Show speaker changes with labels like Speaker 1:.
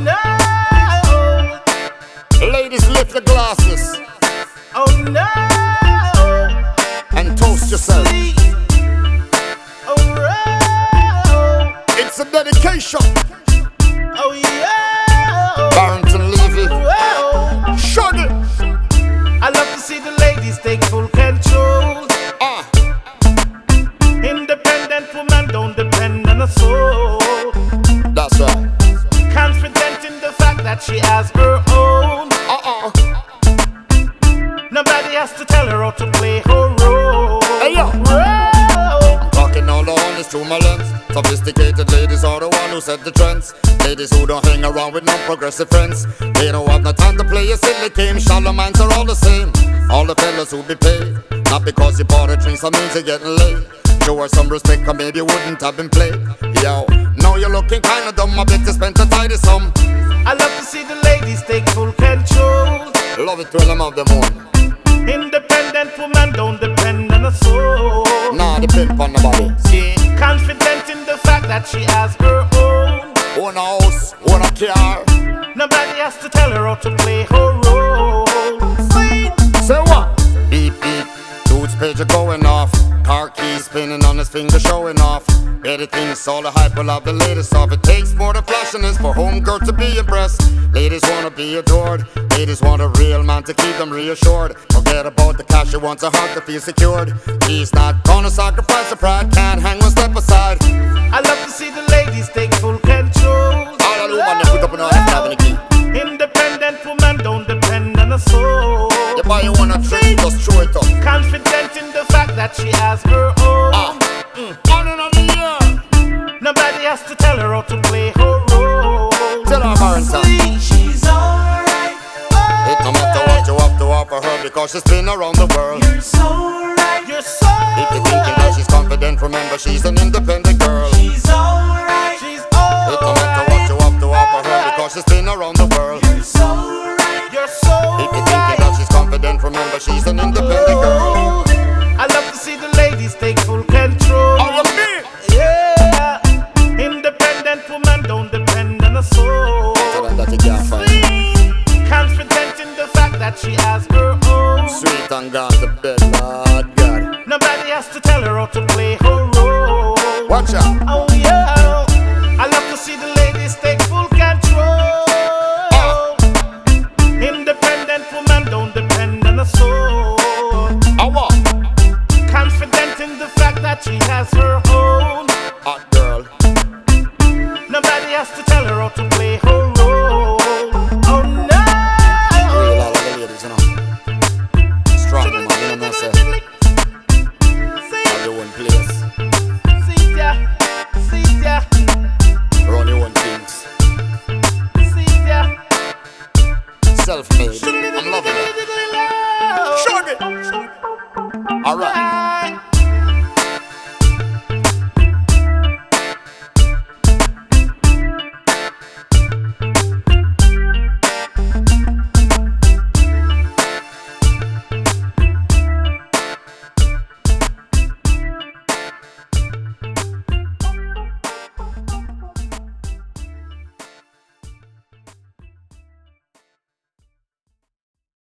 Speaker 1: no.
Speaker 2: Ladies, lift the glasses
Speaker 1: Oh no.
Speaker 2: and toast yourself.
Speaker 1: Sleep. Oh no.
Speaker 2: It's a dedication.
Speaker 1: Oh yeah.
Speaker 2: Barrington Levy,
Speaker 1: Whoa.
Speaker 2: shut it.
Speaker 1: I love to see the ladies take full control. Independent woman don't depend on a soul.
Speaker 2: That's right.
Speaker 1: Confident in the fact that she has her own. Nobody has to tell her how to play her role.
Speaker 2: Hey yo,
Speaker 1: Role.
Speaker 2: talking all the honest through my lens. Sophisticated ladies are the one who set the trends. Ladies who don't hang around with non-progressive friends. They don't have no time to play a silly game. Shallow minds are all the same. All the fellas who be paid, not because you bought a drink, some means you're getting late. Show her some respect, or maybe you wouldn't have been played. Yo, now you're looking kinda dumb. I bet you spent a tidy sum.
Speaker 1: I love to see the ladies take full control.
Speaker 2: Love it when them have them own.
Speaker 1: Independent woman don't depend on a soul.
Speaker 2: Nah, depend on nobody.
Speaker 1: See, confident in the fact that she has her own.
Speaker 2: Own a house, own a car.
Speaker 1: Nobody has to tell her how to play her role. See?
Speaker 2: Say what? Beep beep, dude's pager going off. Car keys spinning on his finger showing off. Everything's all the hype, will have the latest off. It takes more than flashiness for homegirl to be impressed. Ladies wanna be adored. Ladies want a real man to keep them reassured. Forget about the cash, she wants a heart to feel secured. She's not gonna sacrifice her pride, can't hang one step aside.
Speaker 1: I love to see the ladies take full control.
Speaker 2: All the woman they put up an order for having a key.
Speaker 1: Independent woman don't depend on a soul.
Speaker 2: You buy you wanna drink, just throw it up.
Speaker 1: Confident in the fact that she has her own.
Speaker 2: On another year.
Speaker 1: Nobody has to tell her how to play her role.
Speaker 2: Tell her Barrington.
Speaker 1: She's alright.
Speaker 2: It no matter what you have to offer her, because she's been around the world.
Speaker 1: You're so right. You're so
Speaker 2: If you're thinking that she's confident, remember she's an independent girl.
Speaker 1: She's alright. She's alright.
Speaker 2: It no matter what you have to offer her, because she's been around the world.
Speaker 1: You're so right. You're so
Speaker 2: If you're thinking that she's confident, remember she's an independent girl.
Speaker 1: I love to see the ladies take full control.
Speaker 2: Oh, you mean?
Speaker 1: Yeah. Independent woman don't depend on a soul.
Speaker 2: Tell her that you can't find.
Speaker 1: Confident in the fact that she has her own.
Speaker 2: Sweet and gone to bed, Lord God.
Speaker 1: Nobody has to tell her how to play her role.
Speaker 2: Watch out.
Speaker 1: Oh,